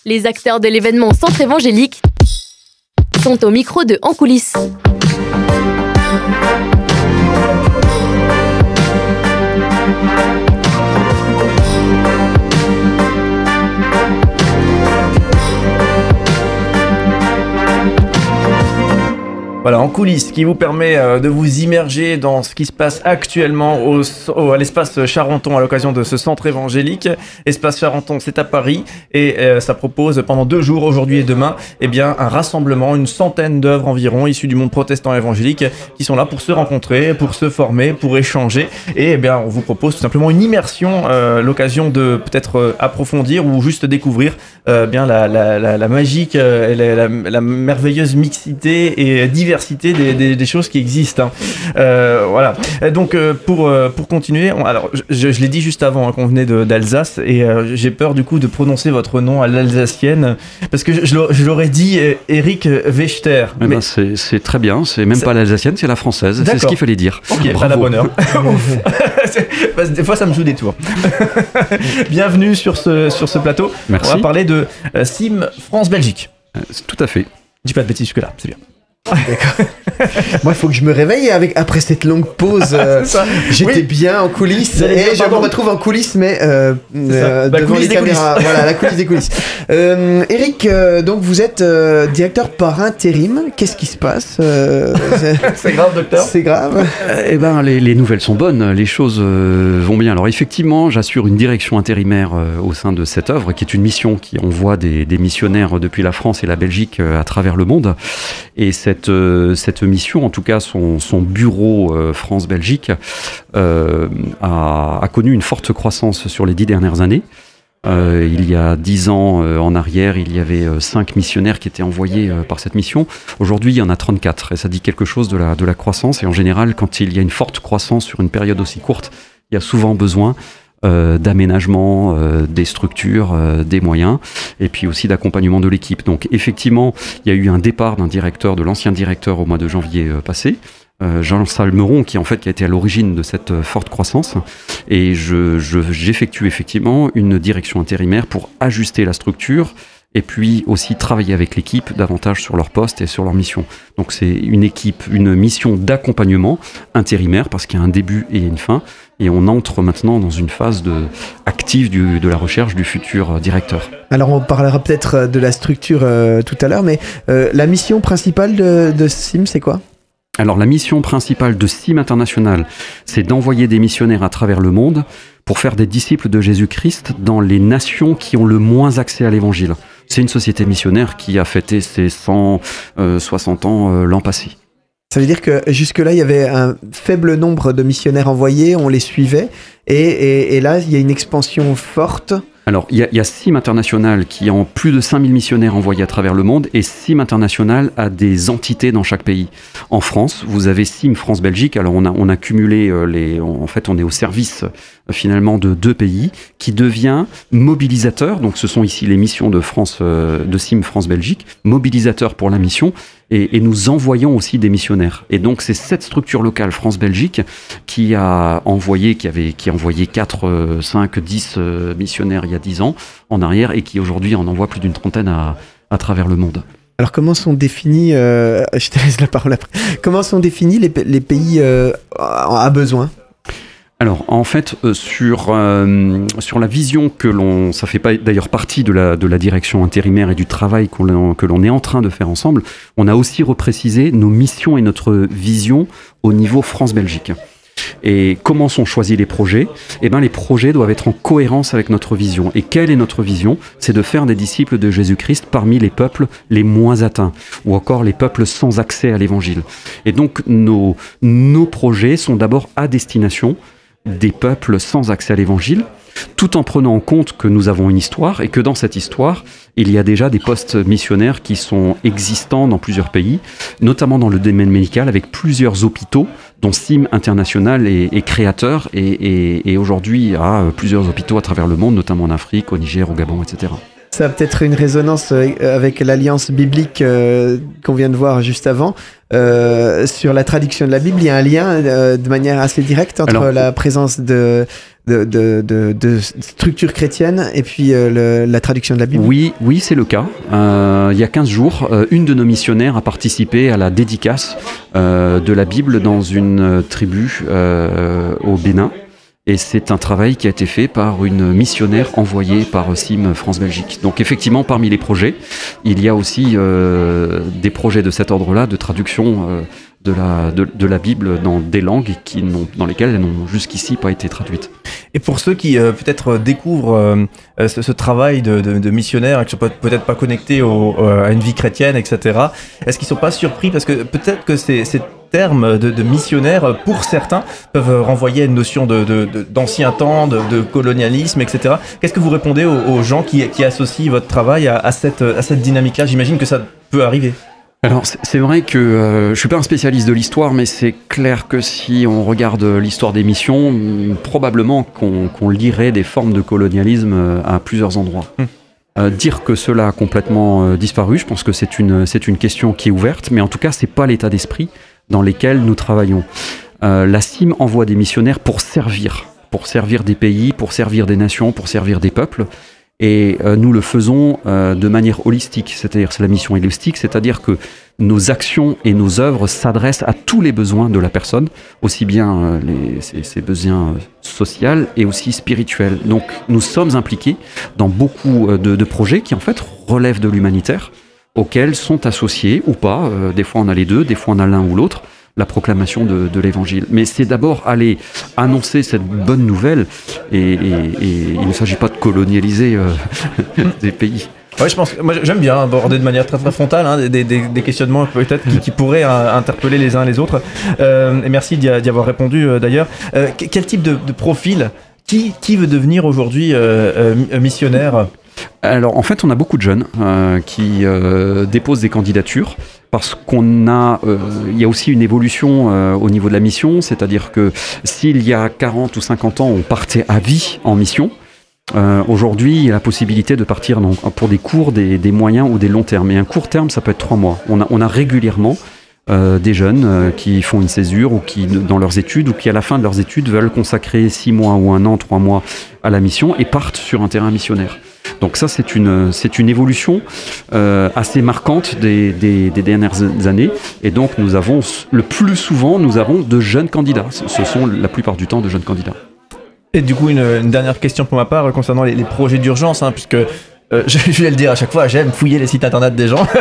Les acteurs de l'événement Centre évangélique sont au micro de En coulisses. Voilà, En coulisses, qui vous permet de vous immerger dans ce qui se passe actuellement à l'espace Charenton à l'occasion de ce centre évangélique. Espace Charenton, c'est à Paris et ça propose pendant 2 jours, aujourd'hui et demain, un rassemblement, une centaine d'œuvres environ issues du monde protestant évangélique qui sont là pour se rencontrer, pour se former, pour échanger. Et on vous propose tout simplement une immersion, l'occasion de peut-être approfondir ou juste découvrir la magique, la merveilleuse mixité et diversité des choses qui existent. Voilà. Donc pour continuer, je l'ai dit juste avant qu'on venait d'Alsace et j'ai peur du coup de prononcer votre nom à l'alsacienne parce que je l'aurais dit Eric Wechter. Mais c'est très bien, c'est même pas l'alsacienne, c'est la française. D'accord. C'est ce qu'il fallait dire. Ok, à la bonne heure. Des fois ça me joue des tours. Bienvenue sur ce plateau. Merci. On va parler de CIM France-Belgique. Tout à fait. Dis pas de bêtises jusque là, c'est bien. D'accord. Moi, il faut que je me réveille après cette longue pause. J'étais bien en coulisses et je me retrouve en coulisses, mais devant les caméras. Voilà, la coulisse des coulisses. Eric, donc vous êtes directeur par intérim. Qu'est-ce qui se passe C'est grave, docteur. C'est grave. Les nouvelles sont bonnes, les choses vont bien. Alors effectivement, j'assure une direction intérimaire au sein de cette œuvre, qui est une mission qui envoie des missionnaires depuis la France et la Belgique à travers le monde. Et cette mission, en tout cas son bureau France-Belgique, a connu une forte croissance sur les 10 dernières années. Il y a 10 ans en arrière, il y avait 5 missionnaires qui étaient envoyés par cette mission. Aujourd'hui, il y en a 34 et ça dit quelque chose de la croissance. Et en général, quand il y a une forte croissance sur une période aussi courte, il y a souvent besoin d'aménagement des structures, des moyens et puis aussi d'accompagnement de l'équipe. Donc effectivement, il y a eu un départ de l'ancien directeur au mois de janvier passé, Jean Salmeron, qui a été à l'origine de cette forte croissance, et j'effectue effectivement une direction intérimaire pour ajuster la structure et puis aussi travailler avec l'équipe davantage sur leur poste et sur leur mission. Donc c'est une mission d'accompagnement intérimaire parce qu'il y a un début et une fin, et on entre maintenant dans une phase active de la recherche du futur directeur. Alors on parlera peut-être de la structure tout à l'heure, mais la mission principale de CIM, c'est quoi ? Alors la mission principale de CIM International, c'est d'envoyer des missionnaires à travers le monde pour faire des disciples de Jésus-Christ dans les nations qui ont le moins accès à l'évangile. C'est une société missionnaire qui a fêté ses 160 ans l'an passé. Ça veut dire que jusque-là, il y avait un faible nombre de missionnaires envoyés, on les suivait, et là, il y a une expansion forte. Alors, il y a CIM International qui a plus de 5000 missionnaires envoyés à travers le monde, et CIM International a des entités dans chaque pays. En France, vous avez CIM France-Belgique. Alors, on a cumulé on est au service finalement de 2 pays qui devient mobilisateur. Donc, ce sont ici les missions de CIM France-Belgique, mobilisateur pour la mission. Et nous envoyons aussi des missionnaires. Et donc, c'est cette structure locale France-Belgique qui a envoyé 4, 5, 10 missionnaires il y a 10 ans en arrière et qui aujourd'hui en envoie plus d'une trentaine à travers le monde. Alors, comment sont définis, je te laisse la parole après, comment sont définis les pays à besoin ? Alors, en fait, sur la vision ça fait pas d'ailleurs partie de la direction intérimaire et du travail que l'on est en train de faire ensemble, on a aussi reprécisé nos missions et notre vision au niveau France-Belgique. Et comment sont choisis les projets ? Les projets doivent être en cohérence avec notre vision. Et quelle est notre vision ? C'est de faire des disciples de Jésus-Christ parmi les peuples les moins atteints, ou encore les peuples sans accès à l'évangile. Et donc, nos projets sont d'abord à destination des peuples sans accès à l'évangile, tout en prenant en compte que nous avons une histoire et que dans cette histoire, il y a déjà des postes missionnaires qui sont existants dans plusieurs pays, notamment dans le domaine médical avec plusieurs hôpitaux dont CIM International est créateur et aujourd'hui a plusieurs hôpitaux à travers le monde, notamment en Afrique, au Niger, au Gabon, etc. ça a peut-être une résonance avec l'alliance biblique qu'on vient de voir juste avant. Sur la traduction de la Bible, il y a un lien de manière assez directe entre la présence de structures chrétiennes et puis la traduction de la Bible. Oui, c'est le cas. Il y a 15 jours, une de nos missionnaires a participé à la dédicace de la Bible dans une tribu au Bénin. Et c'est un travail qui a été fait par une missionnaire envoyée par CIM France-Belgique. Donc effectivement, parmi les projets, il y a aussi des projets de cet ordre-là, de traduction de la Bible dans des langues dans lesquelles elles n'ont jusqu'ici pas été traduites. Et pour ceux qui peut-être découvrent ce travail de missionnaire, qui ne sont peut-être pas connectés à une vie chrétienne, etc., est-ce qu'ils ne sont pas surpris? Parce que peut-être que ces termes de missionnaire, pour certains, peuvent renvoyer à une notion d'ancien temps, de colonialisme, etc. Qu'est-ce que vous répondez aux gens qui associent votre travail à cette dynamique-là? J'imagine que ça peut arriver. Alors c'est vrai que je suis pas un spécialiste de l'histoire, mais c'est clair que si on regarde l'histoire des missions, probablement qu'on lirait des formes de colonialisme à plusieurs endroits. Dire que cela a complètement disparu, je pense que c'est une question qui est ouverte, mais en tout cas c'est pas l'état d'esprit dans lesquels nous travaillons. La CIM envoie des missionnaires pour servir des pays, pour servir des nations, pour servir des peuples. Et nous le faisons de manière holistique, c'est-à-dire c'est la mission holistique, c'est-à-dire que nos actions et nos œuvres s'adressent à tous les besoins de la personne, aussi bien ses besoins sociaux et aussi spirituels. Donc nous sommes impliqués dans beaucoup de projets qui en fait relèvent de l'humanitaire, auxquels sont associés ou pas, des fois on a les deux, des fois on a l'un ou l'autre, la proclamation de l'évangile. Mais c'est d'abord aller annoncer cette bonne nouvelle et il ne s'agit pas de colonialiser des pays. Ouais, moi j'aime bien aborder de manière très très frontale des questionnements peut-être qui pourraient interpeller les uns les autres. Et merci d'y avoir répondu d'ailleurs. Quel type de profil qui veut devenir aujourd'hui missionnaire? Alors en fait on a beaucoup de jeunes qui déposent des candidatures parce qu'il y a aussi une évolution au niveau de la mission, c'est-à-dire que s'il y a 40 ou 50 ans on partait à vie en mission, aujourd'hui il y a la possibilité de partir pour des courts, des moyens ou des longs termes. Et un court terme ça peut être 3 mois. On a régulièrement des jeunes qui font une césure ou qui dans leurs études ou qui à la fin de leurs études veulent consacrer 6 mois ou 1 an, 3 mois à la mission et partent sur un terrain missionnaire. Donc ça c'est une évolution assez marquante des dernières années et donc le plus souvent nous avons de jeunes candidats. Ce sont la plupart du temps de jeunes candidats. Et du coup une dernière question pour ma part concernant les projets d'urgence, puisque je vais le dire à chaque fois, j'aime fouiller les sites internet des gens.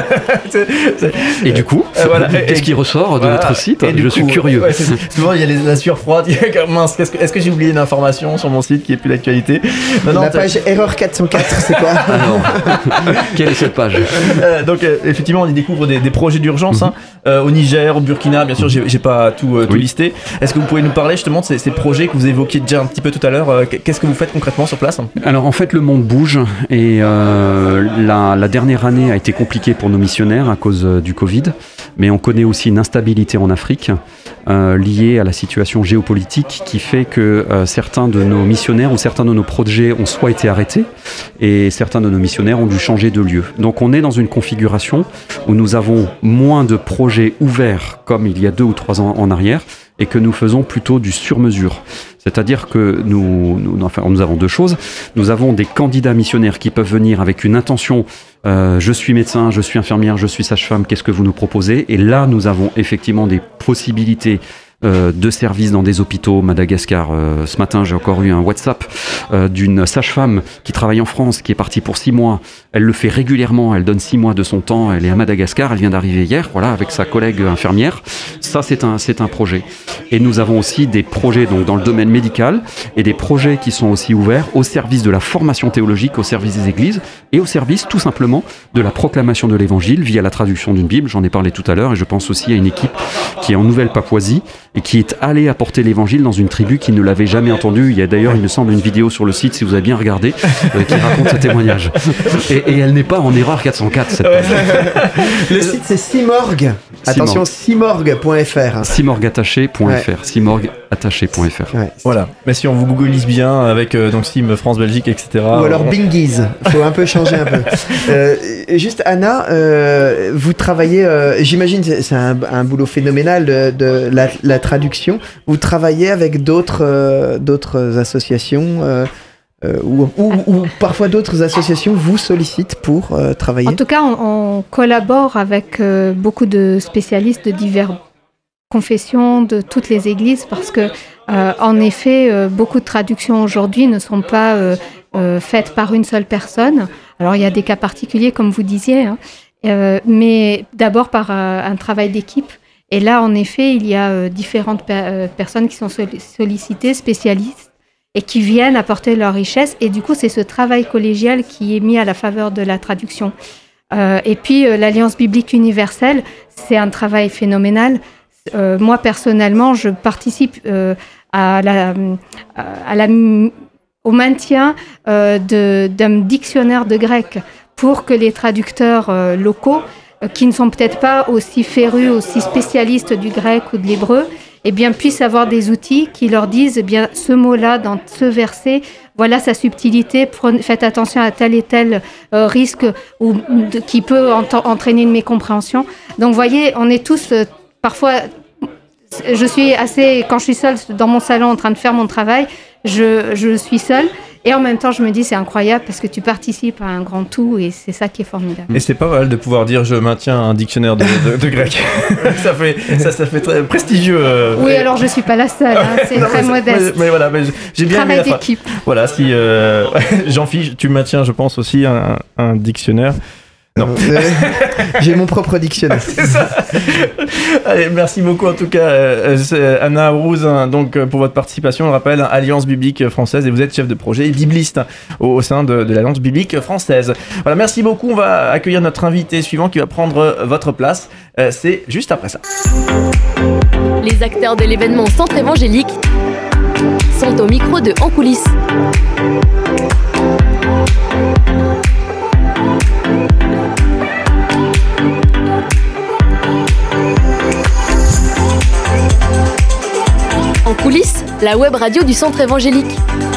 Et du coup, qu'est-ce qui ressort de notre site? Je suis curieux. Ouais, souvent, il y a la sueur froide. Mince, est-ce que j'ai oublié une information sur mon site qui est plus d'actualité? La page erreur 404, c'est quoi? Quelle est cette page? Donc, effectivement, on y découvre des projets d'urgence au Niger, au Burkina. Bien sûr, j'ai pas tout listé. Est-ce que vous pouvez nous parler justement de ces projets que vous évoquiez déjà un petit peu tout à l'heure? Qu'est-ce que vous faites concrètement sur place? Alors, en fait, le monde bouge et la dernière année a été compliquée pour nos missionnaires à cause du Covid, mais on connaît aussi une instabilité en Afrique liée à la situation géopolitique qui fait que certains de nos missionnaires ou certains de nos projets ont soit été arrêtés et certains de nos missionnaires ont dû changer de lieu. Donc on est dans une configuration où nous avons moins de projets ouverts comme il y a 2 ou 3 ans en arrière et que nous faisons plutôt du sur-mesure. C'est-à-dire que nous avons 2 choses. Nous avons des candidats missionnaires qui peuvent venir avec une intention je suis médecin, je suis infirmière, je suis sage-femme, qu'est-ce que vous nous proposez? Et là, nous avons effectivement des possibilités de services dans des hôpitaux. Madagascar, ce matin, j'ai encore eu un WhatsApp d'une sage-femme qui travaille en France, qui est partie pour 6 mois. Elle le fait régulièrement, elle donne 6 mois de son temps, elle est à Madagascar, elle vient d'arriver hier, voilà, avec sa collègue infirmière. Ça, c'est un projet. Et nous avons aussi des projets donc, dans le domaine médical et des projets qui sont aussi ouverts au service de la formation théologique, au service des églises et au service tout simplement de la proclamation de l'évangile via la traduction d'une Bible. J'en ai parlé tout à l'heure et je pense aussi à une équipe qui est en Nouvelle-Papouasie et qui est allée apporter l'évangile dans une tribu qui ne l'avait jamais entendu. Il y a d'ailleurs, il me semble, une vidéo sur le site, si vous avez bien regardé, qui raconte ce témoignage. Et elle n'est pas en erreur 404, cette page. Le site, c'est Simorg. Attention, simorg.fr. Simorgattaché.fr. Simorgattaché.fr. Ouais. Voilà. Mais si on vous googlise bien avec donc Sim France Belgique, etc. Ou alors Bingies. Faut un peu changer un peu. Juste Anna, vous travaillez, j'imagine c'est un boulot phénoménal de la traduction. Vous travaillez avec d'autres associations ou parfois d'autres associations vous sollicitent pour travailler. En tout cas, on collabore avec beaucoup de spécialistes de diverses confessions, de toutes les églises, parce que en effet, beaucoup de traductions aujourd'hui ne sont pas faites par une seule personne. Alors il y a des cas particuliers, comme vous disiez, hein, mais d'abord par un travail d'équipe. Et là, en effet, il y a différentes personnes qui sont sollicitées, spécialistes, et qui viennent apporter leur richesse. Et du coup, c'est ce travail collégial qui est mis à la faveur de la traduction. Et puis, l'Alliance biblique universelle, c'est un travail phénoménal. Moi, personnellement, je participe au maintien d'un dictionnaire de grec pour que les traducteurs locaux, qui ne sont peut-être pas aussi férus, aussi spécialistes du grec ou de l'hébreu, eh bien, puissent avoir des outils qui leur disent, eh bien, ce mot-là, dans ce verset, voilà sa subtilité, faites attention à tel et tel risque qui peut entraîner une mécompréhension. Donc, vous voyez, on est tous, parfois, je suis assez, quand je suis seule dans mon salon en train de faire mon travail, je suis seule. Et en même temps, je me dis, c'est incroyable parce que tu participes à un grand tout et c'est ça qui est formidable. Et c'est pas mal de pouvoir dire, je maintiens un dictionnaire de grec. ça fait très prestigieux. Oui, alors je suis pas la seule, hein, c'est très modeste. Mais voilà, j'ai bien aimé la travail d'équipe. Voilà, si Jean-Philippe, tu maintiens, je pense aussi un dictionnaire. Non. J'ai mon propre dictionnaire. C'est ça. Allez, merci beaucoup en tout cas, Anna Rouz, donc pour votre participation. On rappelle, Alliance biblique française, et vous êtes chef de projet et bibliste au sein de l'Alliance biblique française. Voilà, merci beaucoup. On va accueillir notre invité suivant qui va prendre votre place. C'est juste après ça. Les acteurs de l'événement Centre évangélique sont au micro de En coulisses. En coulisses, la web radio du Centre évangélique.